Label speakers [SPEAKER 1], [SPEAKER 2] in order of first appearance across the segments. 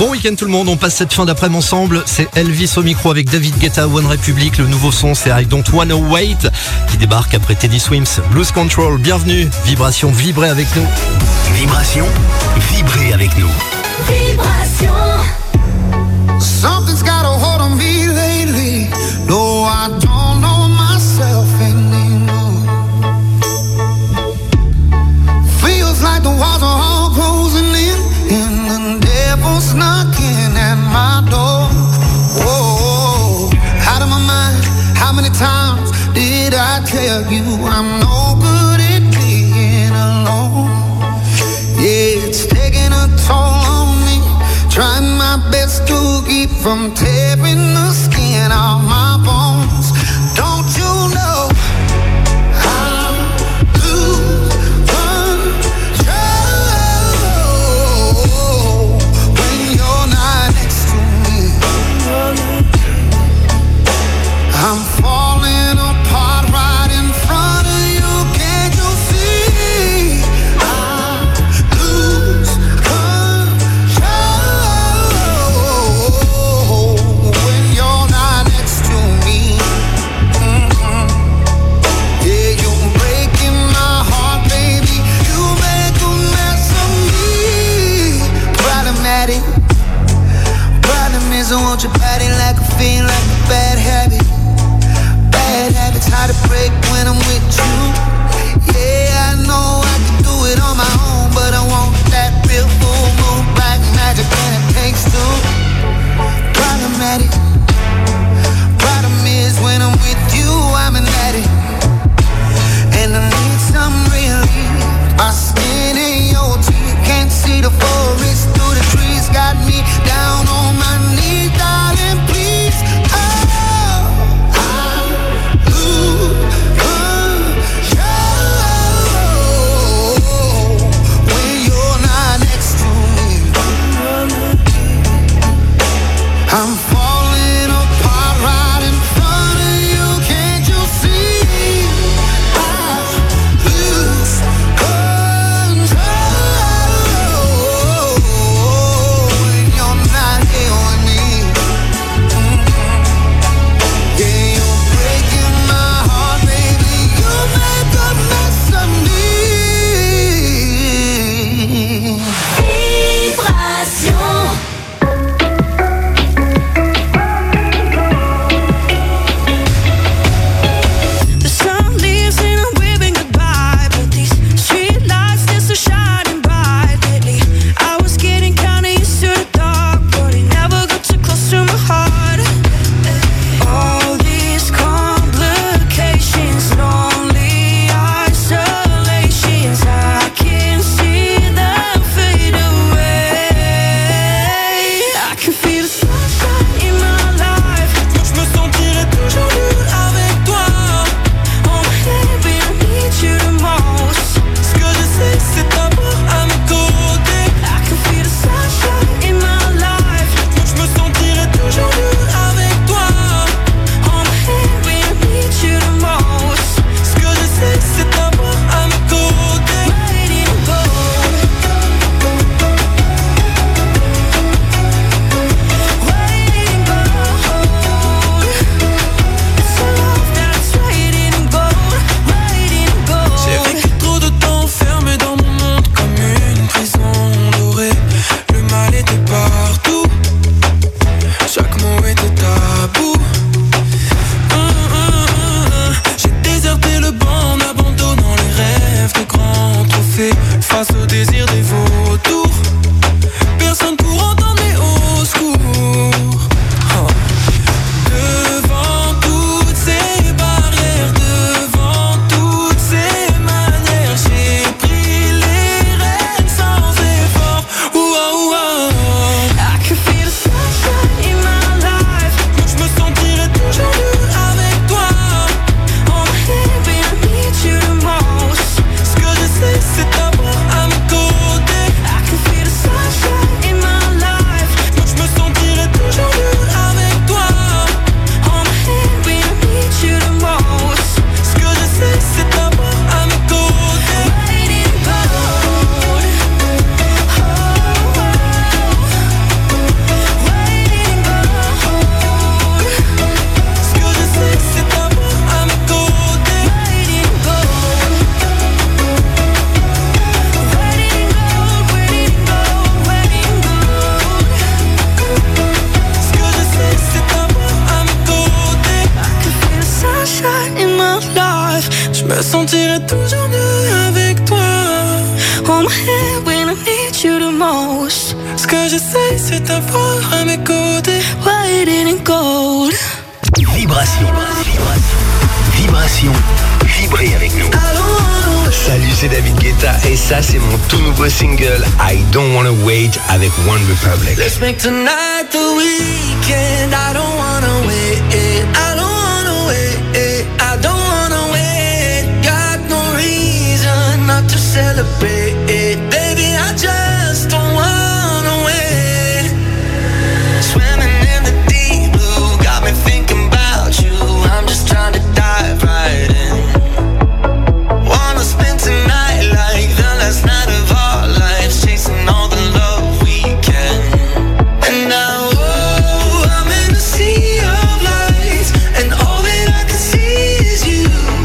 [SPEAKER 1] Bon week-end tout le monde, on passe cette fin d'après-midi ensemble. C'est Elvis au micro avec David Guetta, One Republic. Le nouveau son, c'est I Don't Wanna Wait qui débarque après Teddy Swims, Lose Control. Bienvenue, Vibration, vibrez avec nous.
[SPEAKER 2] Vibration, vibrez avec nous.
[SPEAKER 3] Vibration.
[SPEAKER 4] Something's got a hold on me lately. No, I don't know myself anymore. Feels like the walls are all closing in, and the devil's knocking at my door. Whoa, out of my mind. How many times did I tell you I'm no good at being alone? Yeah, it's taking a toll on me. Trying my best to keep from tearing the skin off my bones. Don't you know I lose control when you're not next to me? I'm falling apart right in front of you. Can't you see? I lose when you're not next to me. Yeah, you're breaking my heart, baby. You make a mess of me. Problematic. Problem is I want your body like a fiend, like a bad habit. Bad habits hard to break when I'm with you. Yeah, I know I can do it on my own, but I want that real full moon, black magic, and it takes two. Problematic. Problem is when I'm with you, I'm an addict, and I need some relief. My skin ain't your teeth, can't see the forest through the trees. Got me down on my knees, darling, please. Oh, I lose control when you're not next to me. I'm falling apart right in front of you. Can't you see? I lose control when you're not here with me. Yeah, you're breaking my heart, baby. You make a mess of me.
[SPEAKER 3] Vibration.
[SPEAKER 5] The sun leaves and I'm waving goodbye, but these street lights they're so shining bright lately. I was getting kinda used to the dark, but it never got too close to my heart. All these complications, lonely isolations, I can see them fade away. I can feel the sunshine in my life. Je me sentirai toujours mieux avec toi. Oh baby, I need you the most. Ce que je sais, c'est t'avoir à mes côtés. I can feel the sunshine in my life. Je me sentirai toujours mieux avec toi. Oh baby, I need you the most. Ce que je sais, c'est t'avoir à mes côtés. Ready to go. Waiting gold. It's a love that's waiting gold. Waiting gold. J'ai vécu trop de temps enfermé dans mon monde comme une prison dorée. Le mal était partout. Chaque mot était tabou. J'ai déserté le banc en abandonnant les rêves de grands trophées face au désir des vautours. Personne pour entendre mes hauts secours. Devant toutes ces barrières, devant toutes ces manières, j'ai pris les rênes sans effort. I can feel the sunshine in my life. Je me sentirai toujours mieux avec toi. Oh baby, I need you the most. Ce que je sais, c'est t'avoir à mes me sentirai toujours mieux avec toi.
[SPEAKER 3] Hold my hand when I need you the most.
[SPEAKER 5] Ce que j'essaie, c'est d'avoir à mes côtés.
[SPEAKER 3] White and gold.
[SPEAKER 2] Vibration. Vibration. Vibrez avec nous. Salut, c'est David Guetta et ça, c'est mon tout nouveau single I Don't Wanna Wait avec One Republic.
[SPEAKER 5] Let's make tonight the weekend. I don't wanna wait. I don't wanna wait. I don't wanna wait. Got no reason not to celebrate. Baby, I just don't wanna wait. Swimming in the deep blue got me thinking about you. I'm just trying to dive right in. Wanna spend tonight like the last night of our lives, chasing all the love we can. And now, oh, I'm in the sea of lights, and all that I can see is you.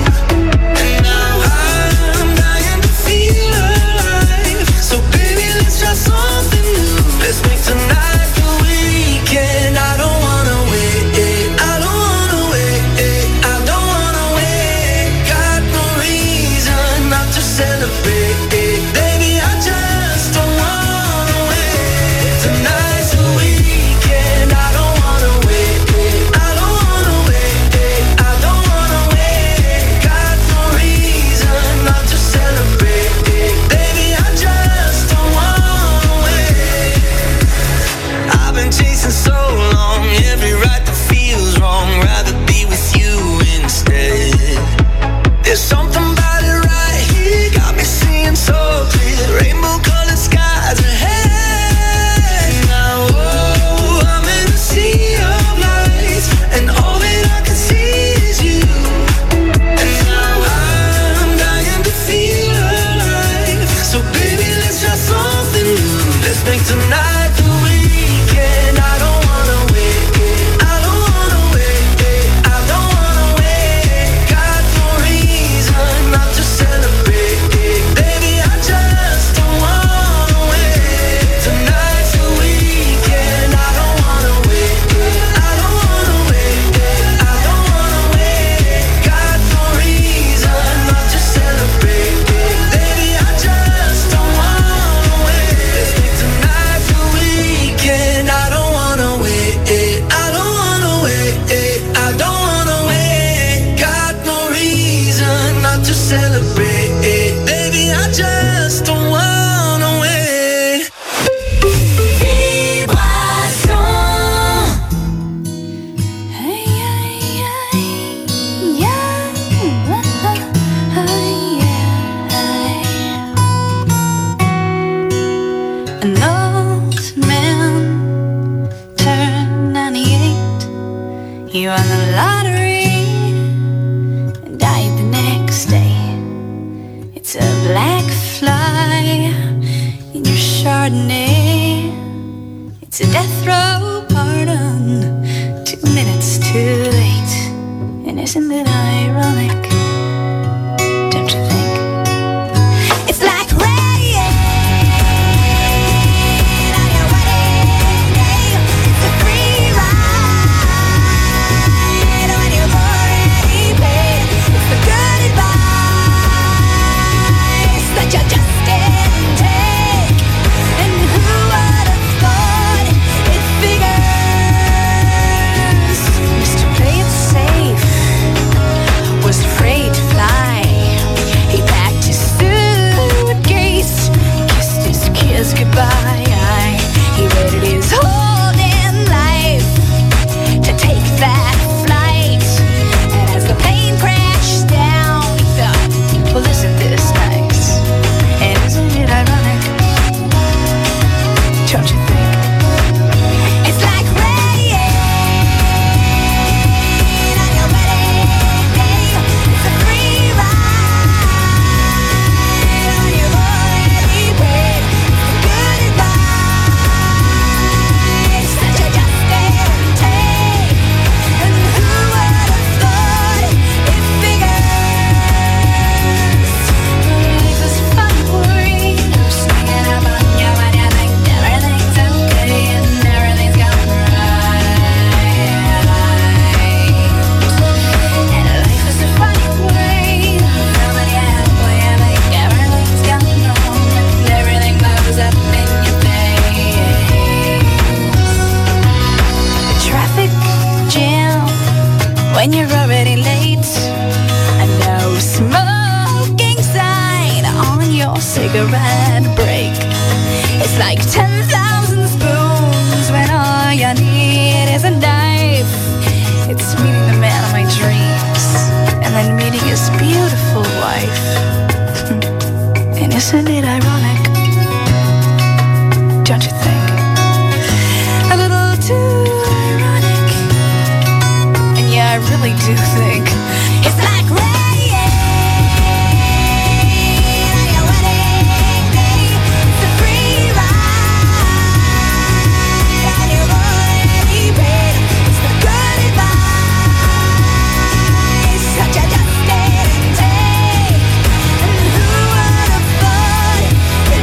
[SPEAKER 5] And now I'm dying to feel alive. So baby, let's try something new. Let's make tonight the weekend. I don't wanna wait. I don't wanna wait. I don't wanna wait. Got no reason not to celebrate. Baby, I just don't wanna wait. Tonight's the weekend. I don't wanna wait. I don't wanna wait. I don't wanna wait. Got no reason not to celebrate. Baby, I just don't wanna wait. I've been chasing so long, every right that feels wrong. Rather be with you instead. There's something about it right here, got me seeing so clear. Rainbow colored skies ahead. Now, oh, I'm in the sea of lights, and all that I can see is you. And now I'm dying to feel alive. So baby, let's try something new. Let's make tonight the weekend. I don't wanna wait. I don't wanna wait. I don't wanna wait. Got no reason not to celebrate. Baby, I just don't wanna wait. Tonight's the weekend. I don't wanna wait. I don't wanna wait. I don't wanna wait. Got no reason not to celebrate. Baby, I just don't wanna wait. Let's make tonight the weekend. I don't wanna wait. I don't wanna wait. I don't wanna wait. Got no reason not to celebrate. Baby, I just don't wanna wait.
[SPEAKER 3] An old man turned 98. He won the lottery and died the next day. It's a black fly in your Chardonnay. It's a death row pardon, 2 minutes too late. And isn't it ironic? Don't you think? It's like rain on your wedding day. It's a free ride when you've already paid. It's the good advice that you just didn't take. And who would have thought it figures just to play it safe? when you're already late. And no smoking sign on your cigarette break. It's like 10,000 spoons when all you need is a knife. It's meeting the man of my dreams and then meeting his beautiful wife. And isn't it ironic? Don't you think? A little too ironic. And yeah, I really do think it's like rain on your wedding day. It's a free ride on your already paid. It's the good advice that you just didn't take. And who would have thought it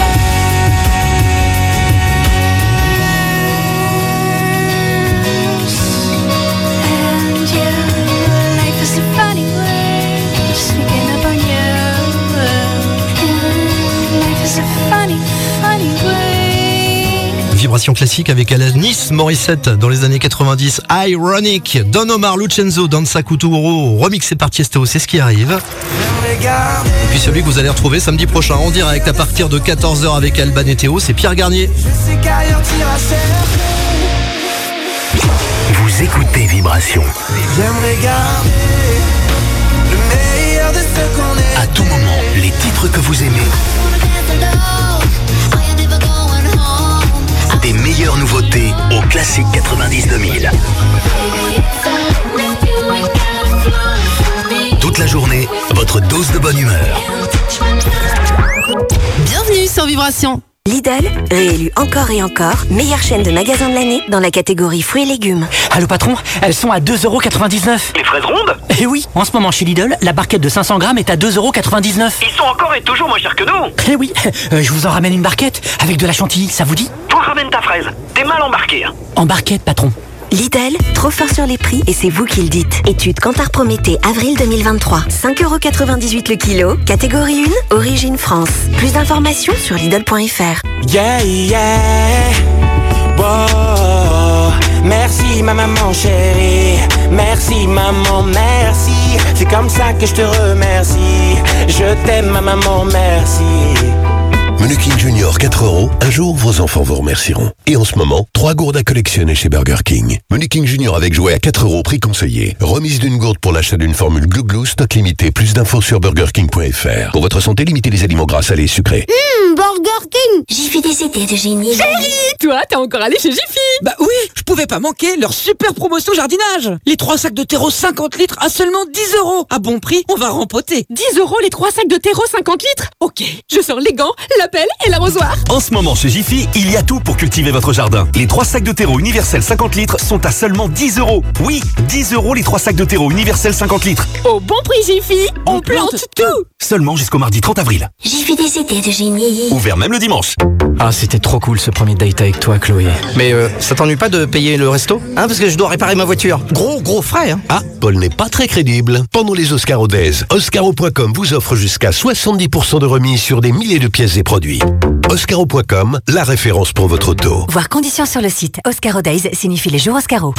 [SPEAKER 3] figures? And yeah, life is a funny way, sneaking up on you. Life is a funny, funny way.
[SPEAKER 1] Vibration classique avec Alanis Morissette dans les années 90. Ironic, Don Omar, Lucenzo, Danza Kuturo, remixé par Tiesto, c'est ce qui arrive. Et puis celui que vous allez retrouver samedi prochain en direct à partir de 14h avec Alban et Théo, c'est Pierre Garnier.
[SPEAKER 2] Vous écoutez Vibration.
[SPEAKER 4] J'aimerais garder le meilleur de ce qu'on est.
[SPEAKER 2] À tout moment, les titres que vous aimez. Des meilleures nouveautés au classique 90-2000. Toute la journée, votre dose de bonne humeur.
[SPEAKER 6] Bienvenue sur Vibration.
[SPEAKER 7] Lidl, réélu encore et encore, meilleure chaîne de magasins de l'année dans la catégorie fruits et légumes.
[SPEAKER 8] Allô patron, elles sont à 2,99€.
[SPEAKER 2] Les fraises rondes?
[SPEAKER 8] Eh oui, en ce moment chez Lidl, la barquette de 500 grammes est à 2,99€.
[SPEAKER 2] Ils sont encore et toujours moins chers que nous.
[SPEAKER 8] Eh oui, je vous en ramène une barquette avec de la chantilly, ça vous dit?
[SPEAKER 2] Toi ramène ta fraise. T'es mal embarqué.
[SPEAKER 8] En barquette patron.
[SPEAKER 7] Lidl, trop fort sur les prix et c'est vous qui le dites. Étude Kantar Prométhée, avril 2023. 5,98€ le kilo, catégorie 1, origine France. Plus d'informations sur Lidl.fr.
[SPEAKER 9] Yeah, yeah. Wow. Merci ma maman chérie. Merci maman, merci. C'est comme ça que je te remercie. Je t'aime ma maman, merci.
[SPEAKER 10] Menu King Junior 4€, un jour vos enfants vous remercieront. Et en ce moment, 3 gourdes à collectionner chez Burger King. Menu King Junior avec jouet à 4€, prix conseillé. Remise d'une gourde pour l'achat d'une formule Glou Glou, stock limité. Plus d'infos sur burgerking.fr. Pour votre santé, limitez les aliments gras, salés et sucrés.
[SPEAKER 7] Burger King. J'y fais des idées de génie.
[SPEAKER 6] Toi, t'es encore allé chez Jiffy?
[SPEAKER 11] Bah oui, je pouvais pas manquer leur super promotion jardinage. Les 3 sacs de terreau 50 litres à seulement 10€. À bon prix, on va rempoter.
[SPEAKER 6] 10€ les 3 sacs de terreau 50 litres? Ok, je sors les gants, la pelle et l'arrosoir.
[SPEAKER 12] En ce moment chez Jiffy, il y a tout pour cultiver votre jardin. Les 3 sacs de terreau universel 50 litres sont à seulement 10€. Oui, 10€ les 3 sacs de terreau universel 50 litres.
[SPEAKER 6] Au bon prix Jiffy, on plante tout.
[SPEAKER 12] Seulement jusqu'au mardi 30 avril.
[SPEAKER 7] J'y fais des idées de génie.
[SPEAKER 12] Ouvert même le dimanche.
[SPEAKER 8] Ah, c'était trop cool ce premier date avec toi Chloé.
[SPEAKER 11] Mais ça t'ennuie pas de payer le resto? Hein, parce que je dois réparer ma voiture. Gros frais, hein.
[SPEAKER 10] Ah, Paul n'est pas très crédible. Pendant les Oscaro Days, Oscaro.com vous offre jusqu'à 70% de remise sur des milliers de pièces et produits. Oscaro.com, la référence pour votre auto.
[SPEAKER 7] Voir conditions sur le site. Oscaro Days signifie les jours Oscaro.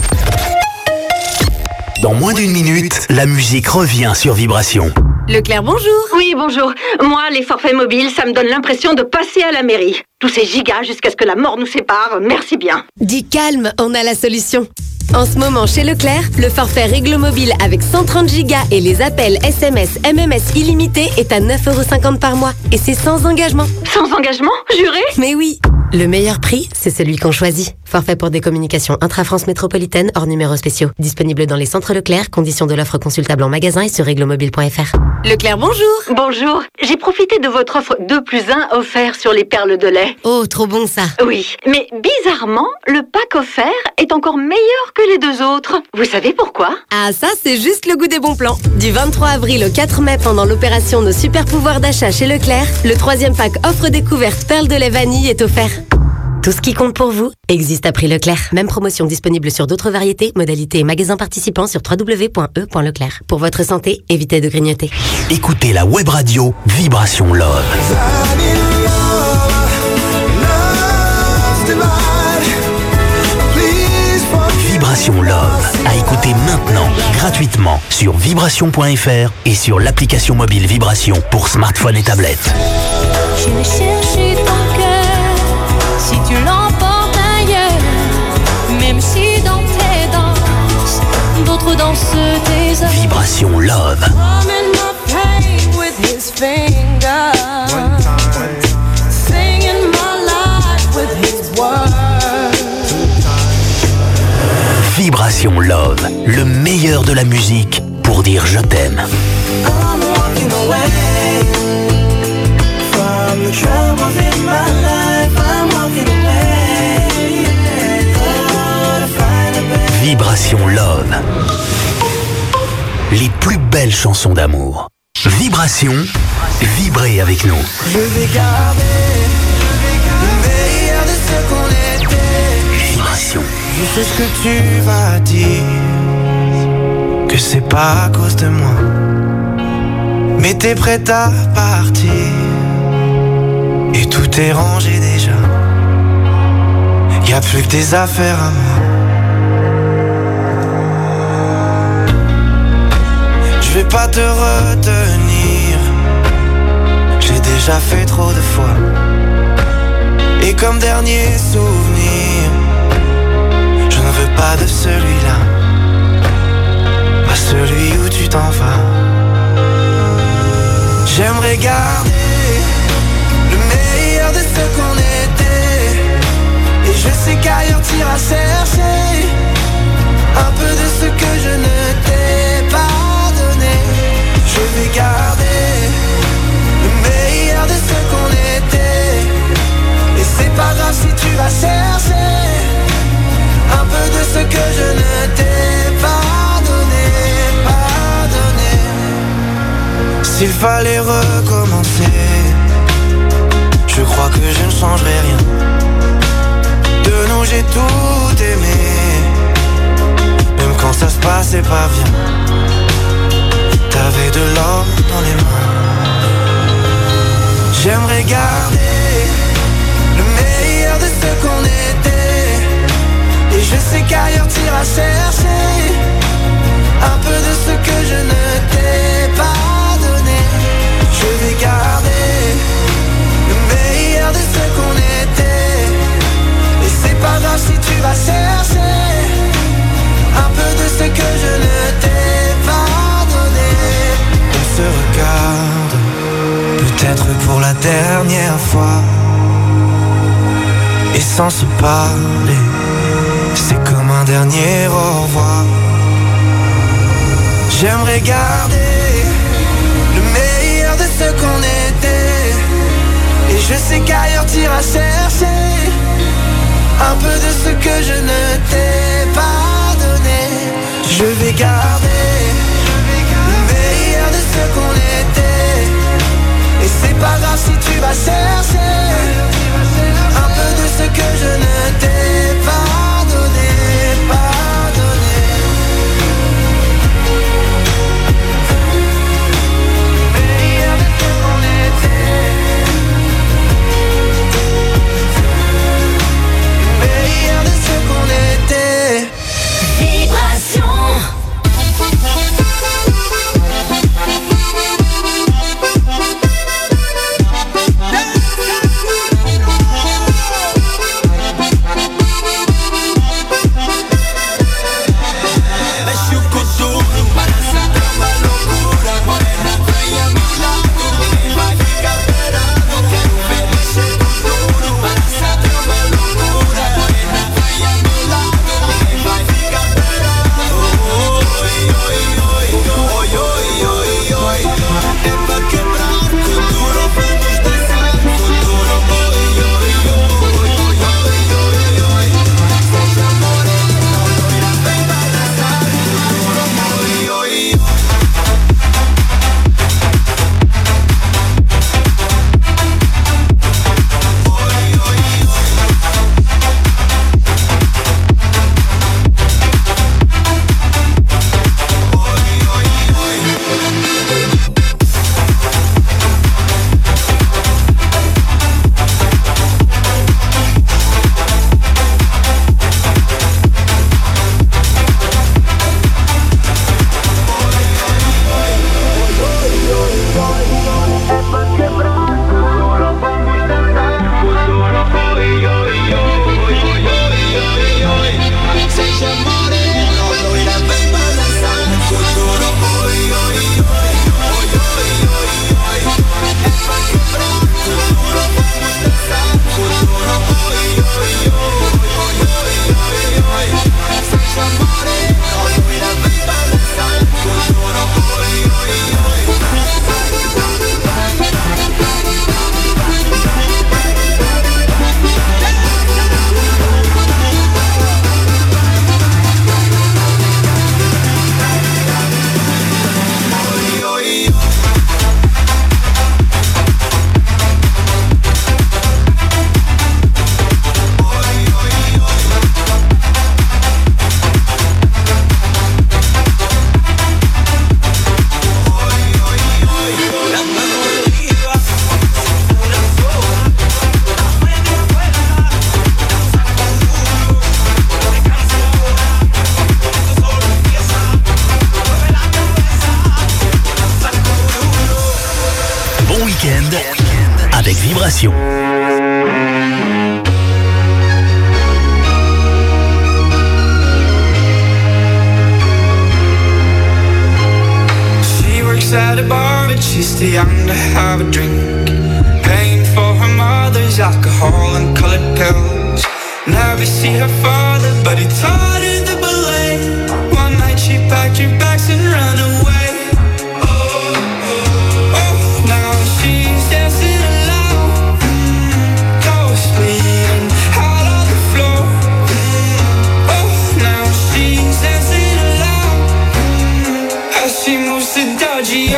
[SPEAKER 2] Dans moins d'une minute, la musique revient sur Vibration.
[SPEAKER 6] Leclerc, bonjour.
[SPEAKER 13] Oui, bonjour. Moi, les forfaits mobiles, ça me donne l'impression de passer à la mairie. Tous ces gigas jusqu'à ce que la mort nous sépare, merci bien.
[SPEAKER 6] Dis calme, on a la solution. En ce moment, chez Leclerc, le forfait Réglo Mobile avec 130 Go et les appels SMS, MMS illimités est à 9,50€ par mois. Et c'est sans engagement.
[SPEAKER 13] Sans engagement, juré?
[SPEAKER 6] Mais oui. Le meilleur prix, c'est celui qu'on choisit. Forfait pour des communications intra-France métropolitaine hors numéros spéciaux. Disponible dans les centres Leclerc. Conditions de l'offre consultable en magasin et sur réglomobile.fr. Leclerc, bonjour.
[SPEAKER 13] Bonjour. J'ai profité de votre offre 2+1 offert sur les perles de lait.
[SPEAKER 6] Oh, trop bon ça.
[SPEAKER 13] Oui, mais bizarrement, le pack offert est encore meilleur que les 2 autres. Vous savez pourquoi?
[SPEAKER 6] Ah, ça, c'est juste le goût des bons plans. Du 23 avril au 4 mai, pendant l'opération Nos super pouvoirs d'achat chez Leclerc, le 3e pack offre découverte perles de lait vanille est offert. Tout ce qui compte pour vous existe à prix Leclerc. Même promotion disponible sur d'autres variétés, modalités et magasins participants sur www.e.leclerc. Pour votre santé, évitez de grignoter.
[SPEAKER 2] Écoutez la web radio Vibration Love. Vibration Love. À écouter maintenant, gratuitement.
[SPEAKER 14] sur vibration.fr et sur l'application mobile Vibration pour smartphone et tablette.
[SPEAKER 3] J'irai chercher ton cœur si tu l'emportes ailleurs, même si dans tes danses, d'autres dansent tes heures.
[SPEAKER 14] Vibration Love.
[SPEAKER 3] I'm in my pain with his finger, singing my life with his words.
[SPEAKER 14] Vibration Love, le meilleur de la musique pour dire je t'aime.
[SPEAKER 5] I'm walking away from the troubles in my life. I'm walking away to find a better.
[SPEAKER 14] Vibration Love. Les plus belles chansons d'amour. Vibration, vibrez avec nous.
[SPEAKER 5] Je vais garder le meilleur de ce qu'on était.
[SPEAKER 14] Vibration.
[SPEAKER 5] Je sais ce que tu vas dire, que c'est pas à cause de moi, mais t'es prête à partir et tout est rangé déjà. Y'a plus que tes affaires à moi. Je vais pas te retenir, j'ai déjà fait trop de fois. Et comme dernier souvenir, je ne veux pas de celui-là, pas celui où tu t'en vas. J'aimerais garder le meilleur de ce qu'on était, et je sais qu'ailleurs t'iras chercher un peu de ce que je ne t'ai pas donné. Je vais garder le meilleur de ce qu'on était, et c'est pas grave si tu vas chercher un peu de ce que je ne t'ai pas donné, pas donné. S'il fallait recommencer, je crois que je ne changerai rien. De nous j'ai tout aimé, même quand ça se passait pas bien. T'avais de l'or dans les mains. J'aimerais garder le meilleur de ce qu'on était, et je sais qu'ailleurs t'iras chercher un peu de ce que je ne t'ai pas donné. Je vais garder le meilleur de ce qu'on était, et c'est pas grave si tu vas chercher un peu de ce que je ne t'ai pas donné. On se regarde, peut-être pour la dernière fois, et sans se parler, c'est comme un dernier au revoir. J'aimerais garder le meilleur de ce qu'on était, et je sais qu'ailleurs t'iras chercher un peu de ce que je ne t'ai pas donné. Je vais garder le meilleur de ce qu'on était, et c'est pas grave si tu vas chercher un peu de ce que je ne t'ai pas donné, pas donné. Le meilleur de ce qu'on était, le meilleur de ce qu'on était.
[SPEAKER 3] Vibration.
[SPEAKER 14] Vibration.
[SPEAKER 5] She works at a bar, but she's too young to have a drink. Paying for her mother's alcohol and colored pills. Never see her father, but he taught her the ballet. One night she packed her bags and ran away. Now she's dancing alone, ghost bleeding out on the floor. Now she's dancing alone as she moves to Dodgy.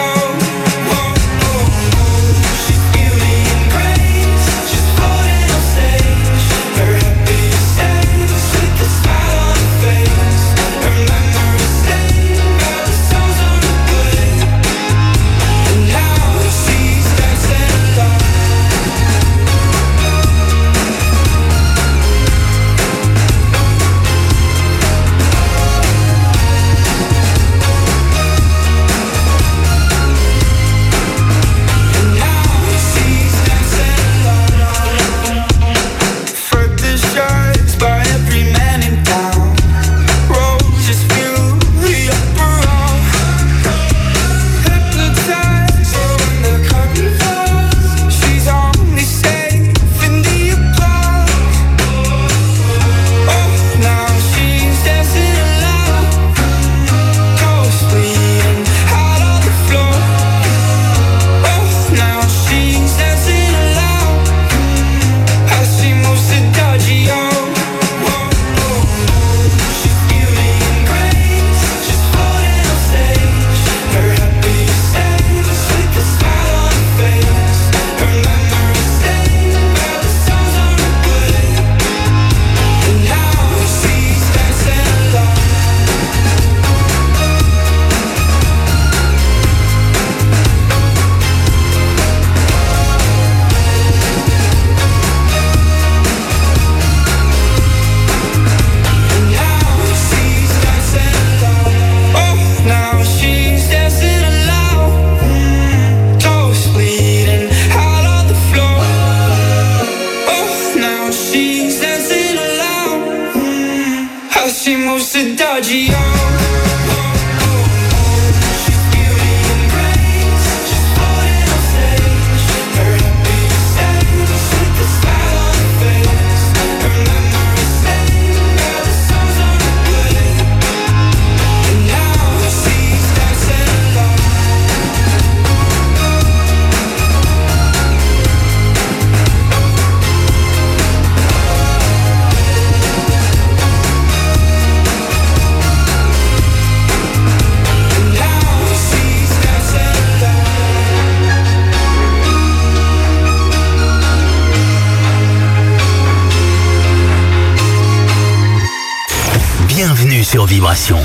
[SPEAKER 14] Bienvenue sur Vibration.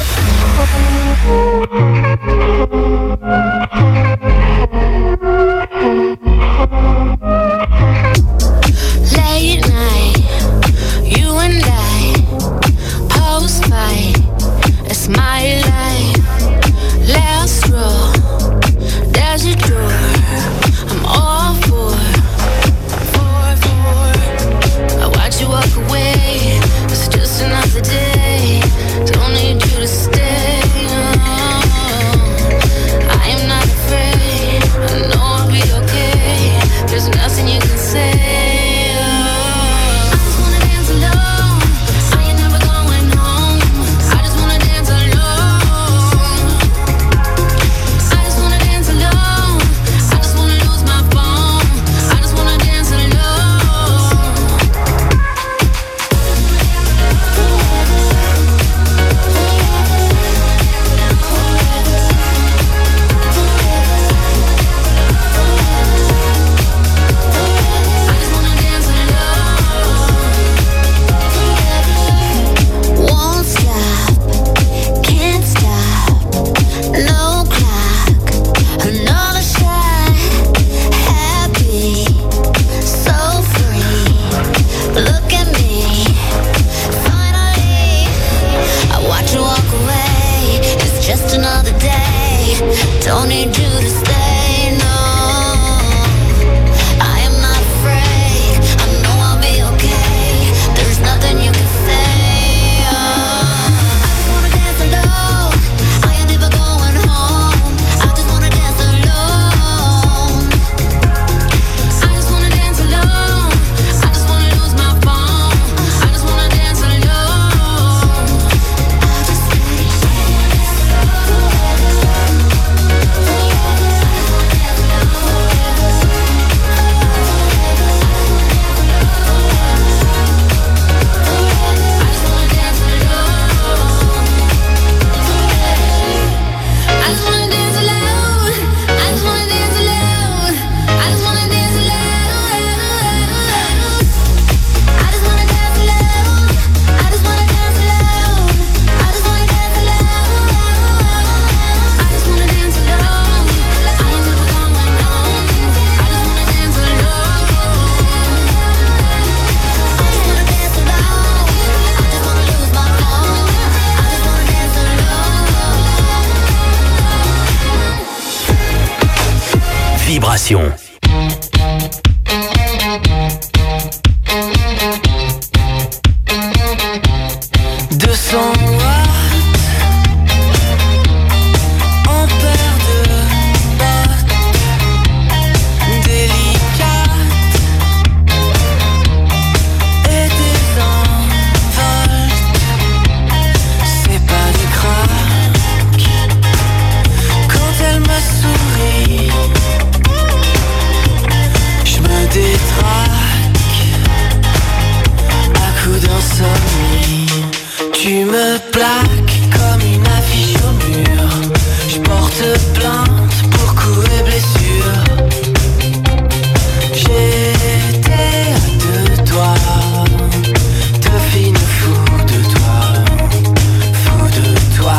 [SPEAKER 15] Late night, you and I, post-fight, it's my life. Last row, there's a door, I'm all for. I watch you walk away, it's just another day. Don't need you to stay. I am not
[SPEAKER 14] Vibration.
[SPEAKER 5] Tu me plaques comme une affiche au mur. Je porte plainte pour coups et blessures. J'étais à deux doigts de finir fou de toi, fou de toi.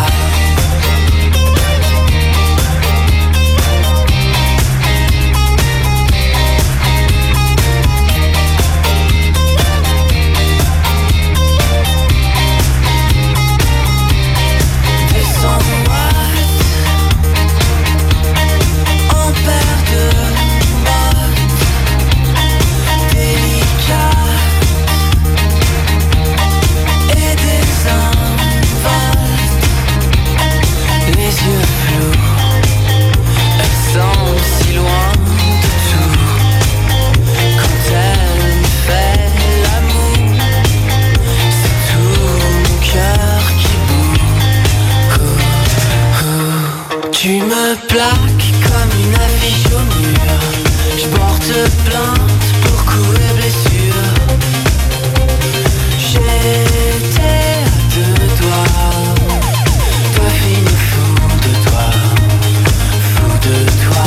[SPEAKER 5] Tu me plaques comme une affiche au mur. Je porte plainte pour coups et blessures. J'étais à deux doigts de finir fou de toi, fou de toi.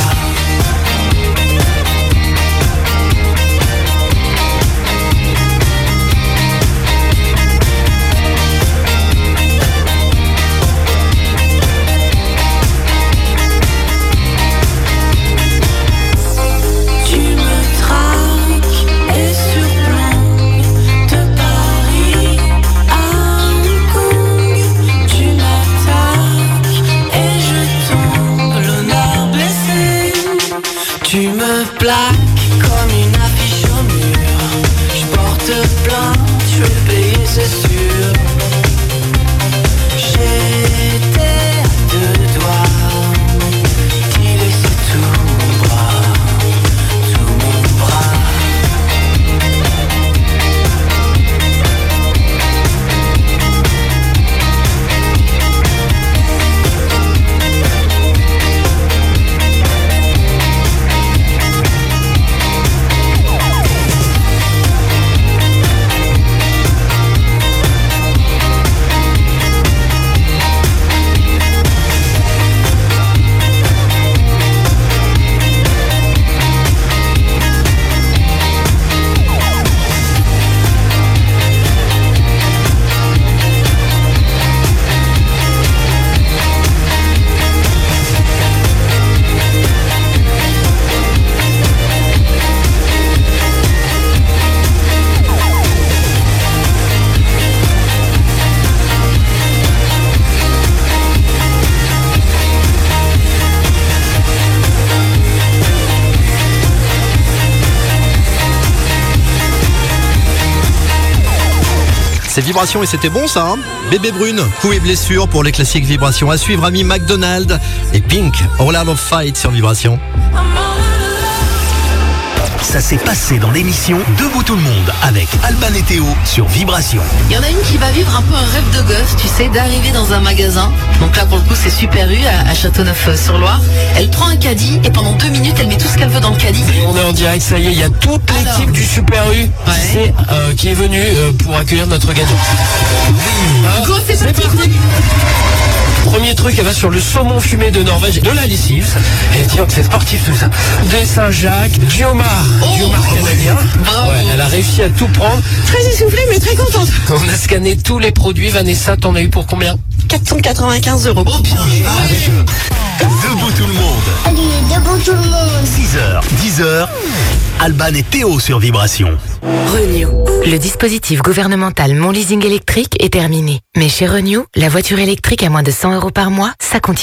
[SPEAKER 5] Tu me plaques comme une affiche au mur. Je porte plainte, je vais payer, c'est sûr. J'étais à deux doigts d'y laisser tout mon bras, tout mon bras.
[SPEAKER 1] C'est Vibration et c'était bon ça, hein. Bébé Brune, coups et blessures pour les classiques Vibration. À suivre, Ami McDonald et Pink, All Out of Fight sur Vibration.
[SPEAKER 14] Ça s'est passé dans l'émission Debout tout le monde avec Alban et Théo sur Vibration.
[SPEAKER 16] Il y en a une qui va vivre un peu un rêve de gosse, tu sais, d'arriver dans un magasin. Donc là, pour le coup, c'est Super U à Châteauneuf-sur-Loire. Elle prend un caddie et pendant 2 minutes, elle met tout ce qu'elle veut dans le caddie.
[SPEAKER 9] On est en direct, ça y est, il y a toute l'équipe du Super U qui est venue pour accueillir notre gagnant.
[SPEAKER 16] Go, c'est parti.
[SPEAKER 9] Premier truc, elle va sur le saumon fumé de Norvège, de la lessive. Et tiens, c'est sportif tout ça. De Saint-Jacques, Guillaumard canadien. Ouais, elle a réussi à tout prendre.
[SPEAKER 11] Très essoufflée mais très contente.
[SPEAKER 9] On a scanné tous les produits. Vanessa, t'en as eu pour combien?
[SPEAKER 11] 495 €.
[SPEAKER 14] Oh bien. Debout tout le monde.
[SPEAKER 17] Allez, debout tout le monde.
[SPEAKER 14] 6h, 10h. Alban et Théo sur Vibration.
[SPEAKER 18] Renew. Le dispositif gouvernemental Mon Leasing électrique est terminé. Mais chez Renew, la voiture électrique à moins de 100 € par mois, ça continue.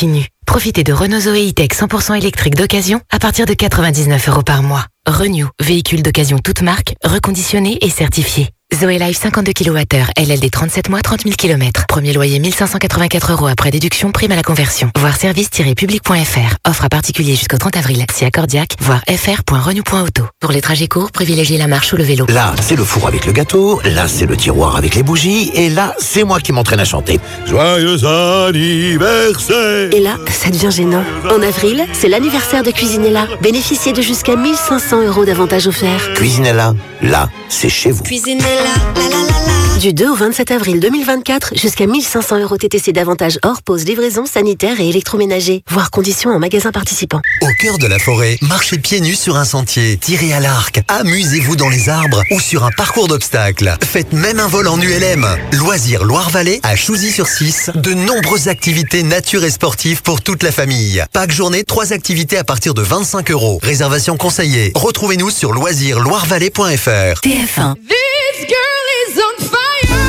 [SPEAKER 18] Profitez de Renault Zoé E-Tech 100% électrique d'occasion à partir de 99 € par mois. Renew, véhicule d'occasion toute marque, reconditionné et certifié. Zoé Life 52 kWh, LLD 37 mois, 30 000 km. Premier loyer 1584 € après déduction, prime à la conversion. Voir service-public.fr. Offre à particulier jusqu'au 30 avril. Si accordiaque, voir fr.renew.auto. Pour les trajets courts, privilégiez la marche ou le vélo.
[SPEAKER 14] Là, c'est le four avec le gâteau, là, c'est le tiroir avec les bougies, et là, c'est moi qui m'entraîne à chanter.
[SPEAKER 10] Joyeux anniversaire!
[SPEAKER 19] Et là, ça devient gênant. En avril, c'est l'anniversaire de Cuisinella. Bénéficiez de jusqu'à 1500 € d'avantages offerts.
[SPEAKER 14] Cuisinella, là, c'est chez vous.
[SPEAKER 19] Cuisinella, Du 2 au 27 avril 2024, jusqu'à 1500 € TTC d'avantages hors pause, livraison, sanitaire et électroménager. Voir conditions en magasin participant.
[SPEAKER 20] Au cœur de la forêt, marchez pieds nus sur un sentier, tirez à l'arc, amusez-vous dans les arbres ou sur un parcours d'obstacles. Faites même un vol en ULM. Loisirs Loire-Vallée à Chouzy-sur-Cisse, de nombreuses activités nature et sportives pour toute la famille. Pack journée, 3 activités à partir de 25 €. Réservation conseillée. Retrouvez-nous sur loisirsloirevallée.fr.
[SPEAKER 19] TF1.
[SPEAKER 5] This girl is on fire.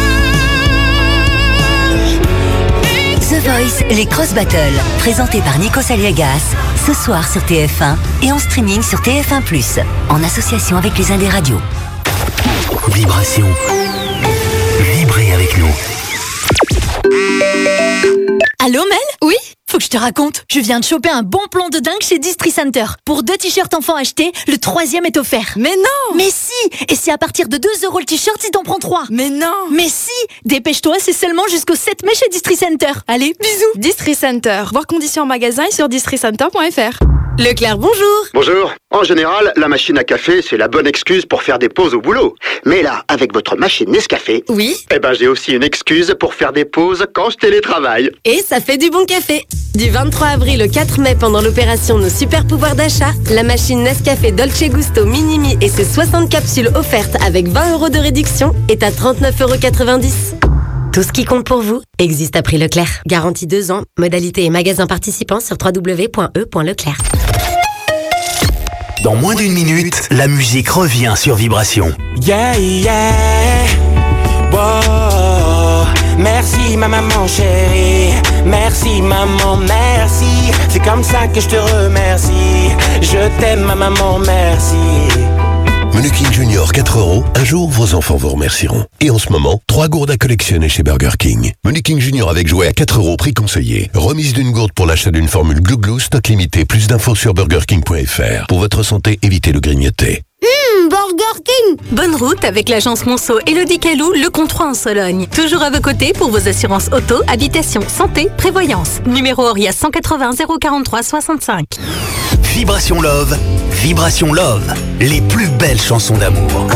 [SPEAKER 21] The Voice, les Cross Battles, présentés par Nikos Aliagas, ce soir sur TF1 et en streaming sur TF1+, en association avec les Indés Radio.
[SPEAKER 14] Vibration. Vibrez avec nous.
[SPEAKER 22] Allô Mel? Oui? Faut que je te raconte. Je viens de choper un bon plan de dingue chez Distri Center. Pour 2 t-shirts enfants achetés, le 3e est offert. Mais non! Mais si! Et c'est à partir de 2 € le t-shirt si t'en prends 3. Mais non! Mais si! Dépêche-toi, c'est seulement jusqu'au 7 mai chez Distri Center. Allez, bisous!
[SPEAKER 23] Distri Center. Voir conditions en magasin et sur districenter.fr.
[SPEAKER 19] Leclerc, bonjour.
[SPEAKER 24] Bonjour. En général, la machine à café, c'est la bonne excuse pour faire des pauses au boulot. Mais là, avec votre machine Nescafé...
[SPEAKER 19] Oui.
[SPEAKER 24] Eh ben, j'ai aussi une excuse pour faire des pauses quand je télétravaille.
[SPEAKER 19] Et ça fait du bon café. Du 23 avril au 4 mai, pendant l'opération Nos Super Pouvoirs d'achat, la machine Nescafé Dolce Gusto Minimi et ses 60 capsules offertes avec 20 € de réduction est à 39,90 €. Tout ce qui compte pour vous existe à prix Leclerc. Garantie 2 ans. Modalité et magasin participants sur www.e.leclerc.
[SPEAKER 14] Dans moins d'une minute, la musique revient sur Vibration.
[SPEAKER 25] Yeah, yeah. Wow. Merci ma maman chérie. Merci maman, merci. C'est comme ça que je te remercie. Je t'aime ma maman, merci.
[SPEAKER 10] Menu King Junior 4 €, un jour vos enfants vous remercieront. Et en ce moment, 3 gourdes à collectionner chez Burger King. Menu King Junior avec jouet à 4 €, prix conseillé. Remise d'une gourde pour l'achat d'une formule Glouglou, stock limité. Plus d'infos sur burgerking.fr. Pour votre santé, évitez le grignoter.
[SPEAKER 22] Burger King! Bonne route avec l'agence Monceau Elodie Calou, le comptoir en Sologne. Toujours à vos côtés pour vos assurances auto, habitation, santé, prévoyance. Numéro ORIA 180 043 65.
[SPEAKER 14] Vibration Love, Vibration Love, les plus belles chansons d'amour.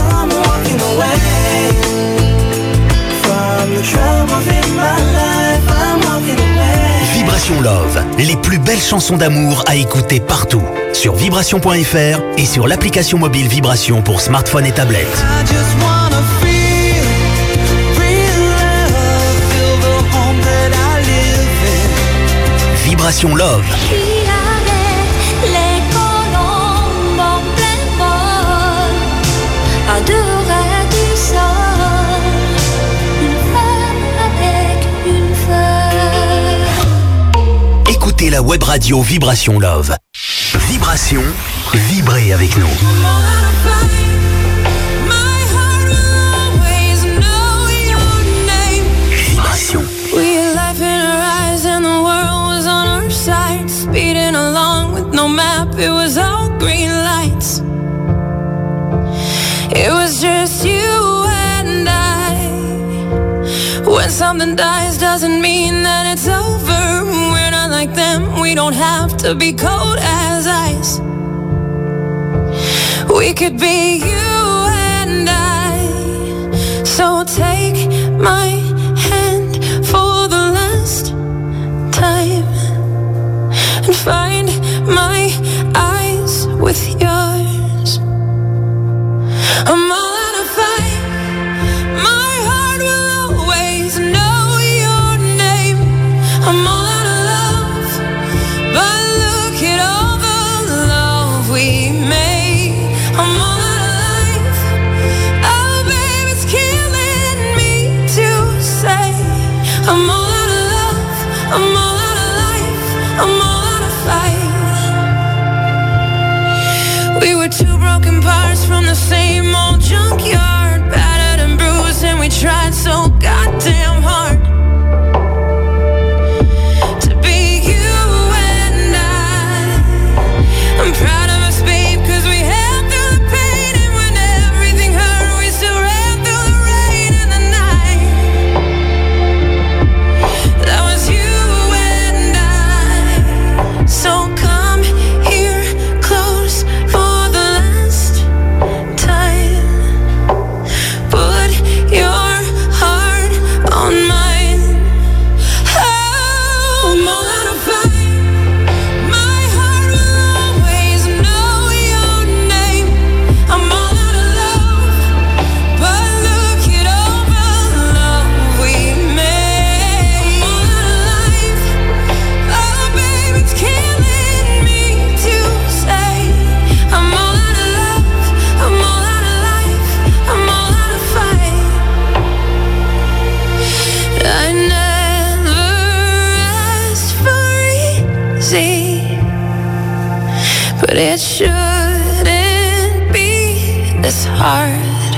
[SPEAKER 14] Vibration Love, les plus belles chansons d'amour à écouter partout. Sur vibration.fr et sur l'application mobile Vibration pour smartphone et tablette. Vibration Love. Écoutez la web radio Vibration Love. Vibration, vibrez avec nous. Vibration.
[SPEAKER 5] We had life in our eyes and the world was on our side. Speeding along with no map, it was all green lights. It was just you and I. When something dies doesn't mean that it's over. We're not like them, we don't have to be cold as ice. We could be you and I. So take my hand for the last time and find my eyes with yours. I'm all out of fight. My heart will always know your name. I'm all out of love, but look at all the love we made. I'm all out of light.
[SPEAKER 15] it shouldn't be this hard.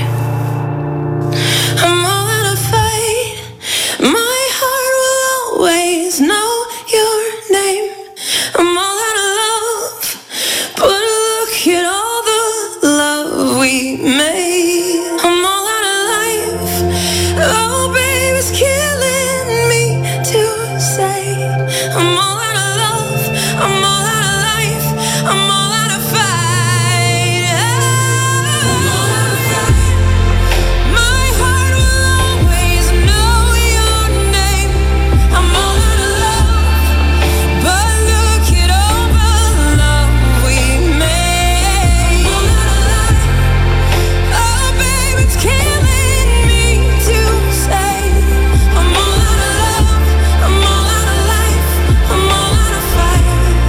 [SPEAKER 15] I'm all out of fight. My heart will always know your name. I'm all out of love, but look at all the love we made. I'm all out of life. Oh, baby, it's killing me to say. I'm all out of love. I'm all out of life. I'm all out of fight. I'm all out of fight. My heart will always know your name. I'm all out of love, but look at all the love we made. I'm all out of life. Oh, baby, it's killing me to say. I'm all out of love. I'm all out of life. I'm all out of fight.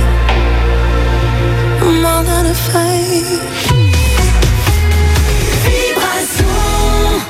[SPEAKER 15] I'm all out of fight. Vibration.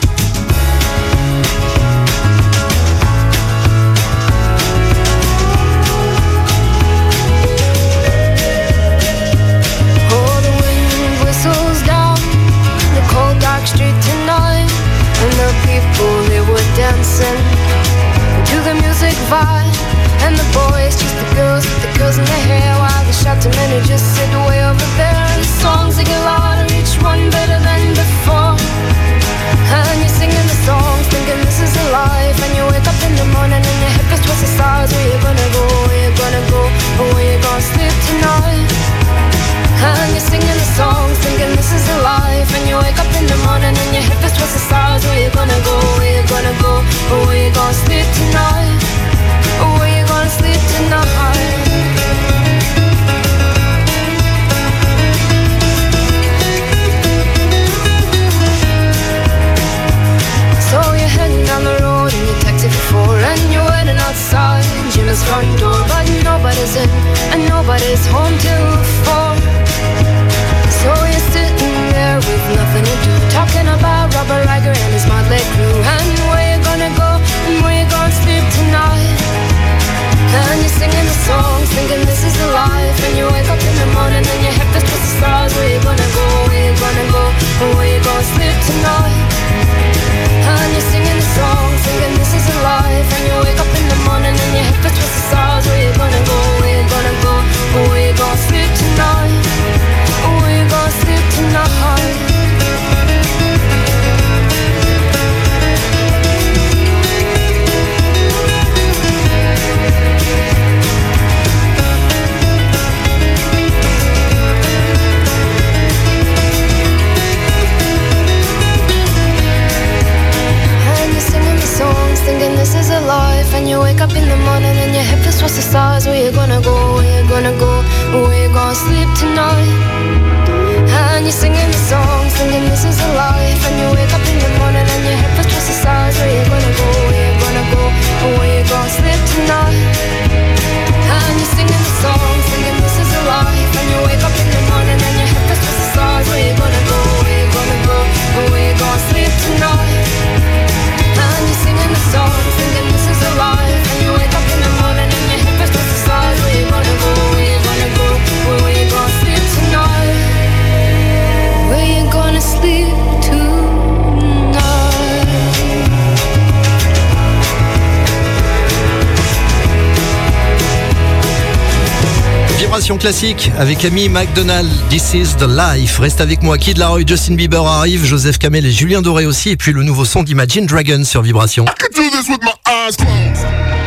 [SPEAKER 15] Oh, the wind whistles down the cold dark street tonight, and the people they were dancing to the music vibe, and the boys chase the girls with the girls in their hair, while the shouting men who just sit way over there. And the songs they get louder, each one better than before. And you're singing the songs, thinking this is a life. And you wake up in the morning and your head feels twice the size. Where you gonna go? Where you gonna go? Or where you gonna sleep tonight? And you're singing the songs, thinking this is a life. And you wake up in the morning and your head feels twice the size. Where you gonna go? Where you gonna go? Or where you gonna sleep tonight? Or where you gonna sleep tonight? So you're heading down the road in your taxi for 4, and you're waiting outside Jimmy's front door, but nobody's in and nobody's home till 4. So you're sitting there with nothing to do, talking about Robert Riger and his motley crew, and where you gonna go and where you gonna sleep tonight. And you're singing the songs, thinking this is the life. And you wake up in the morning and your head feels twice the stars. Where you gonna go? Where you gonna go? Or where you gonna sleep tonight? And you're singing the songs, thinking this is a life. And you wake up in the morning and your head feels twice the stars. Where you gonna go? Where you gonna go? Or where you gonna sleep tonight? Or where you gonna sleep tonight? Songs, thinking this is a life. And you wake up in the morning and your head feels twice the size. Where you gonna go? Where you gonna go? Where you gonna sleep tonight? And you're singing the songs, thinking this is a life. And you wake up in the morning and your head feels twice the size. Where you gonna go? Where you gonna go? Where you gonna sleep tonight? And you're singing the songs, thinking this is a life. And you wake up in the morning and your head feels twice the size. Where you gonna go? Where you gonna go? Where you gonna sleep tonight? And you're singing the songs, thinking this is a life. And you wake up in the morning and your head feels twice the size. Where you gonna go? Where you gonna go? Where you gonna sleep tonight? Where you gonna sleep tonight?
[SPEAKER 1] Vibration classique avec Amy McDonald, This is the Life. Reste avec moi, Kid Laroi, Justin Bieber arrive, Joseph Kamel et Julien Doré aussi, et puis le nouveau son d'Imagine Dragons sur Vibration.
[SPEAKER 4] I could do this with my eyes closed.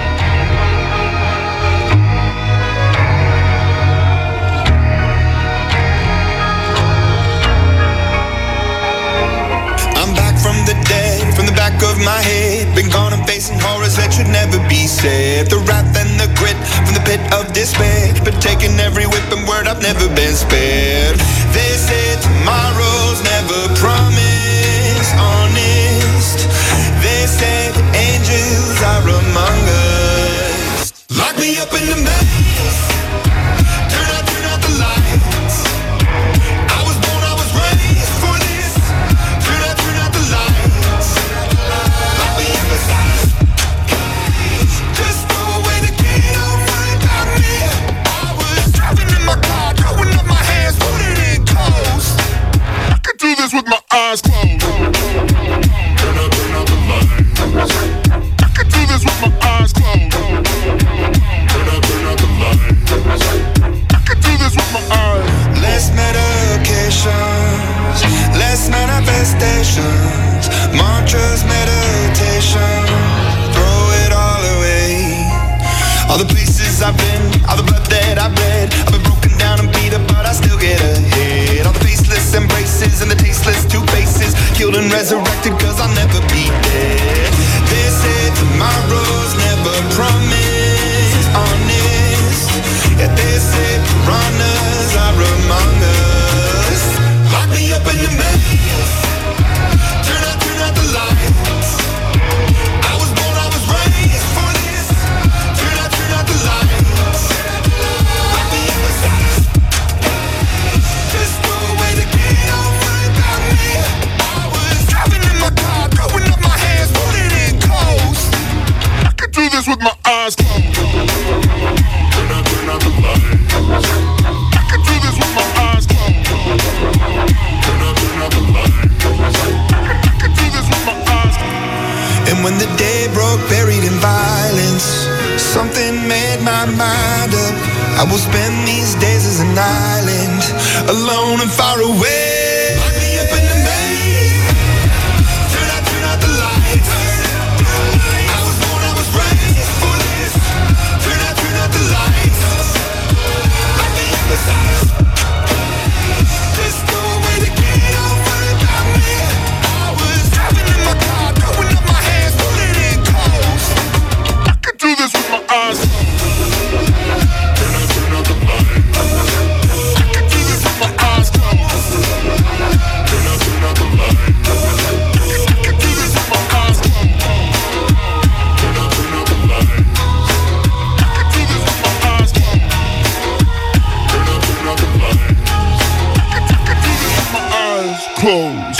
[SPEAKER 7] I'm back from the dead, from the back of my head. Been gone and facing horrors that should never be said. The wrath and the grit from the pit of despair. Been taking every whip and word, I've never been spared. They say tomorrow's never promised, honest. They say that angels are among us. Lock me up in the maze. Turn out the lights. I was born, I was raised for this. Turn out the lights. Lock me in the silence. Just throw away the key, don't worry about me. I was driving in my car, throwing up my hands.
[SPEAKER 4] my eyes closed. Turn out the lights. I can do this with my eyes.
[SPEAKER 7] Less medications, less manifestations, mantras, meditation, throw it all away. All the places I've been, all the blood that I've bled, I've been broken down and beat up, but I still get ahead. All the faceless embraces and the tasteless two faces, killed and resurrected, cause I'll never be dead. They say tomorrow's never promised, honest. Yeah, they say piranhas are among us. Lock me up in the maze. Turn out the lights. I was born, I was raised for this. Turn out the lights. Lock me up inside. Just throw away the key, don't worry about me. I was driving in my car, throwing up my hands, putting in coast.
[SPEAKER 4] I can do this with my eyes closed. Turn out the lights. I can do this with my eyes closed. Turn out the lights. I can do this with my eyes closed.
[SPEAKER 7] And when the day broke, buried in violence, something made my mind up. I will spend these days as an island, alone and far away. Lock me up in the maze. Turn out the lights. I was born, I was raised for this. Turn out the lights. Lock me up inside. Just throw away the key, don't worry about me. I was driving in my car, throwing up my hands, putting in coast.
[SPEAKER 4] I can do this with my eyes closed. Turn out the lights. I can do this with my eyes closed. Turn out the lights. I can do this with my eyes closed. Turn out the lights. I can do this with my eyes closed. Turn out the lights. I can do this with my eyes closed.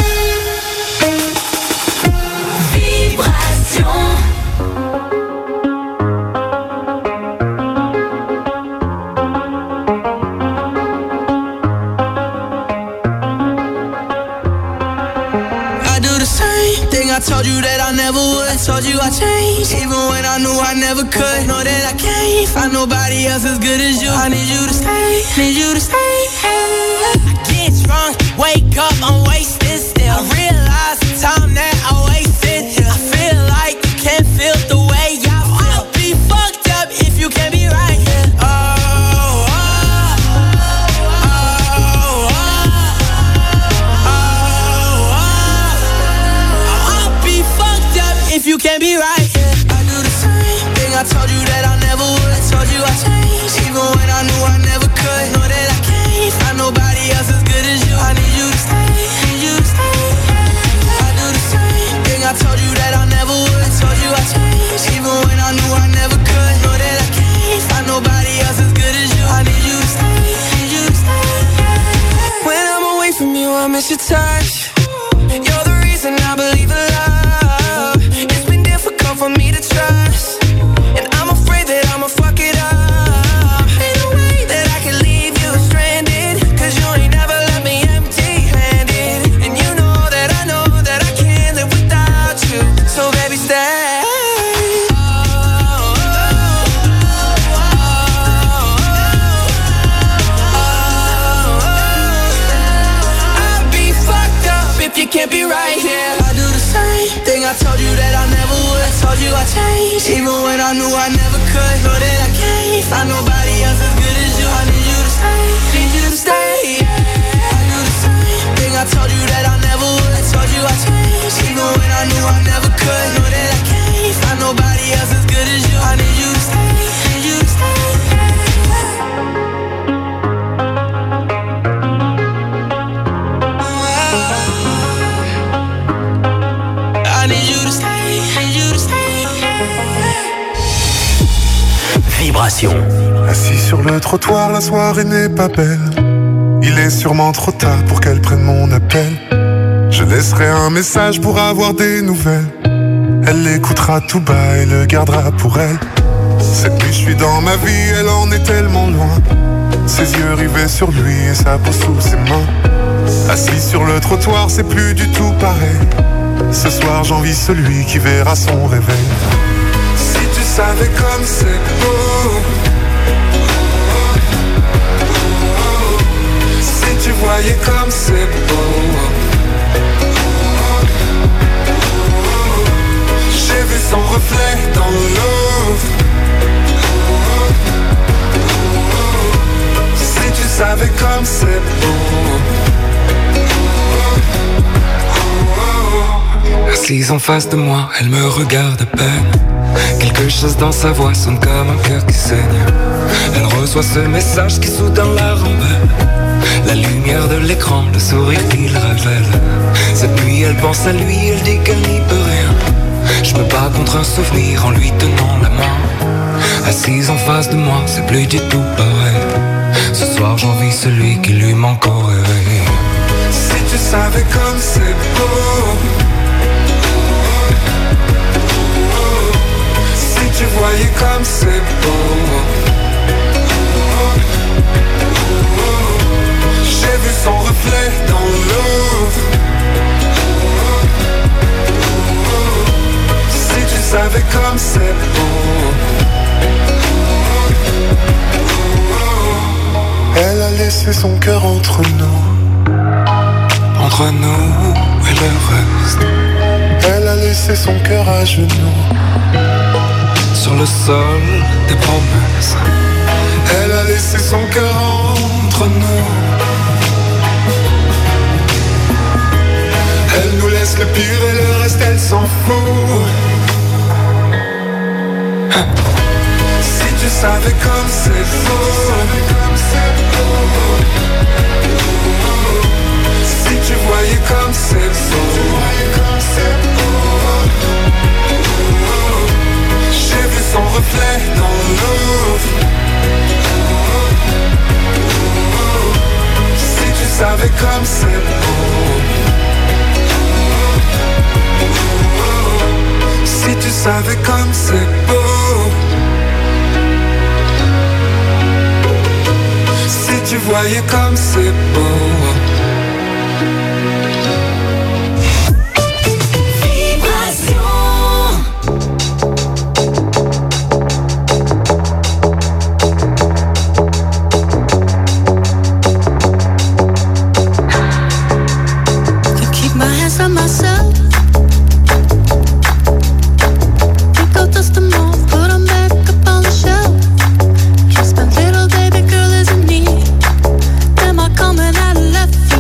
[SPEAKER 5] Vibration.
[SPEAKER 2] I do the same thing I told you that I never would. I told you I changed, even when I knew I never could. Know that I can't find nobody else as good as you. I need you to stay, need you to stay. I get drunk, wake up, I'm wasted still. I realize the time that I wasted here. I feel like you can't feel the way I feel. I'll be fucked up if you can't be right here. If you can't be right, yeah. I do the same thing I told you that I never would. I told you I changed, even when I knew I never could. Know that I can't find nobody else as good as you. I need you to stay, need you to stay. I do the same thing I told you that I never would. I told you I changed, even when I knew I never could. Know that I can't find nobody else as good as you. I need you to stay, need you to stay. When I'm away from you, I miss your touch. You're the reason I believe in love. For me to trust, and I'm afraid that I'ma fuck it up. Ain't no way that I can leave you stranded, cause you ain't never left me empty-handed. And you know that I can't live without you. So baby, stay. I'd be fucked up if you can't be right here. I do the same thing I told you that I never would. I told you I changed, even when I knew I never could. Know that I can't find nobody else as good as you. I need you to stay, need you to stay. I do the same thing I told you that I never would. I told you I changed, even when I knew I never could. Know that I can't find nobody else as good as you. I need you to stay, need you to stay. I need you to stay, need you to stay.
[SPEAKER 6] Vibration.
[SPEAKER 8] Assis sur le trottoir, la soirée n'est pas belle. Il est sûrement trop tard pour qu'elle prenne mon appel. Je laisserai un message pour avoir des nouvelles. Elle l'écoutera tout bas et le gardera pour elle. Cette nuit je suis dans ma vie, elle en est tellement loin. Ses yeux rivés sur lui et sa peau sous ses mains. Assis sur le trottoir, c'est plus du tout pareil. Ce soir j'envie celui qui verra son réveil.
[SPEAKER 5] Si tu
[SPEAKER 8] savais comme c'est beau. Si tu voyais comme c'est beau. J'ai vu son reflet dans l'eau. Si tu savais comme c'est beau.
[SPEAKER 3] Assise en face de moi, elle me regarde à peine. Quelque chose dans sa voix sonne comme un cœur qui saigne. Elle reçoit ce message qui soudain la rembelle. La lumière de l'écran, le sourire qu'il révèle. Cette nuit elle pense à lui, elle dit qu'elle n'y peut rien. Je me bats contre un souvenir en lui tenant la main. Assise en face de moi, c'est plus du tout pareil. Ce soir j'envie celui qui lui manque au réveil.
[SPEAKER 8] Si tu savais comme c'est beau. Si tu voyais comme c'est beau. J'ai vu son reflet dans l'eau. Si tu savais comme c'est beau. Elle a laissé son cœur entre nous.
[SPEAKER 3] Entre nous et le reste.
[SPEAKER 8] Elle a laissé son cœur à genoux.
[SPEAKER 3] Sur le sol des promesses.
[SPEAKER 8] Elle a laissé son cœur entre nous. Elle nous laisse le pire et le reste elle s'en fout. Si tu savais comme c'est faux. Si tu voyais comme c'est beau. J'ai vu son reflet dans l'eau. Si tu savais comme c'est beau. Si tu savais comme c'est beau. Si tu voyais comme c'est beau.
[SPEAKER 15] Coming out of left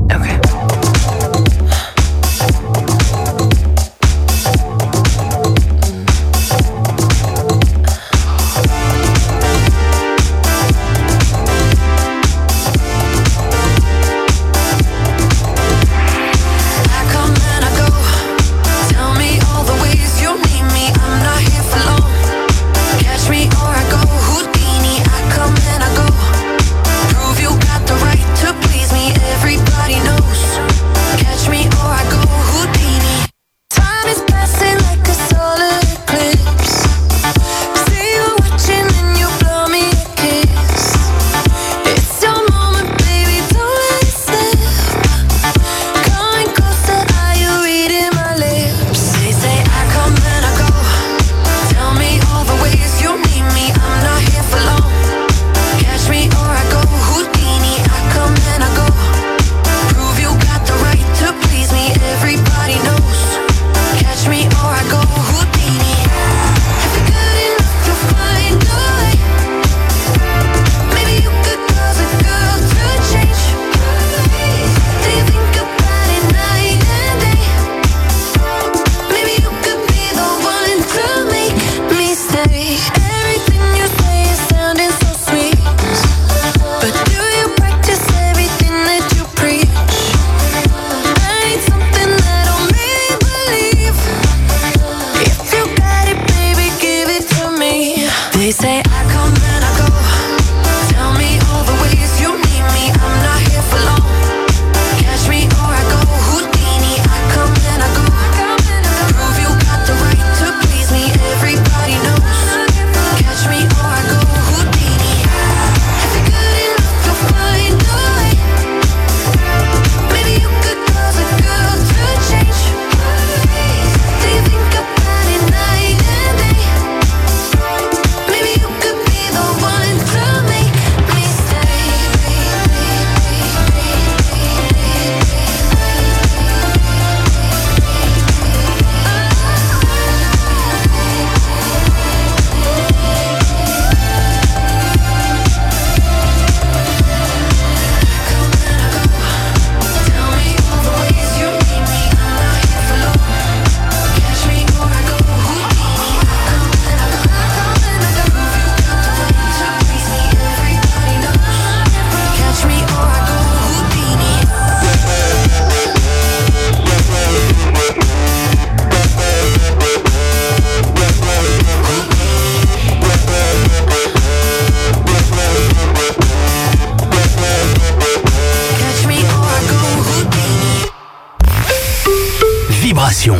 [SPEAKER 14] Vibration.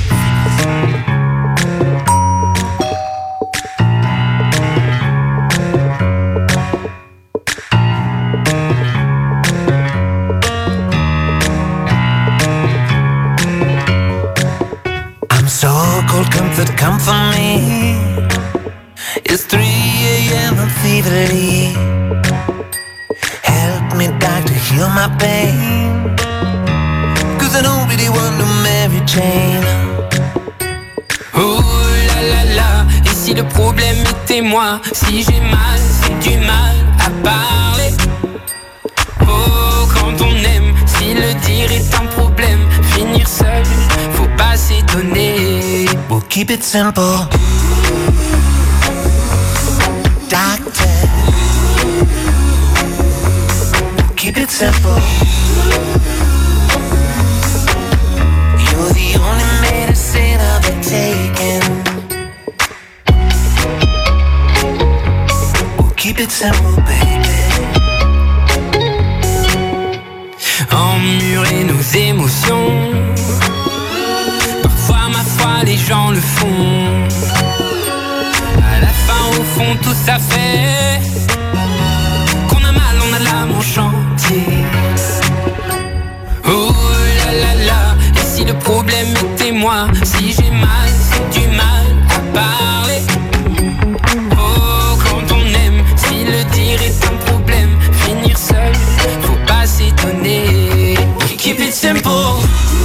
[SPEAKER 5] I'm so cold, come for me. It's 3 a.m. and feverly. Help me, doctor, heal my pain. Cause I don't really want to marry Jane.
[SPEAKER 3] Oh là là là, et si le problème était moi? Si j'ai mal, c'est du mal à parler. Oh, quand on aime, si le dire est un problème, finir seul, faut pas s'étonner.
[SPEAKER 5] We'll keep it simple. Doctor, we'll keep it simple. You're the only medicine I've been taking. We'll keep it simple, baby.
[SPEAKER 3] Emmurer nos émotions, parfois ma foi les gens le font. À la fin au fond tout ça fait qu'on a mal, on a l'âme en chantier. Oh là là là, et si le problème était moi? Si j'ai mal, c'est du mal à parler. Oh, quand on aime, si le dire est un problème, finir seul, faut pas s'étonner.
[SPEAKER 5] Keep it simple.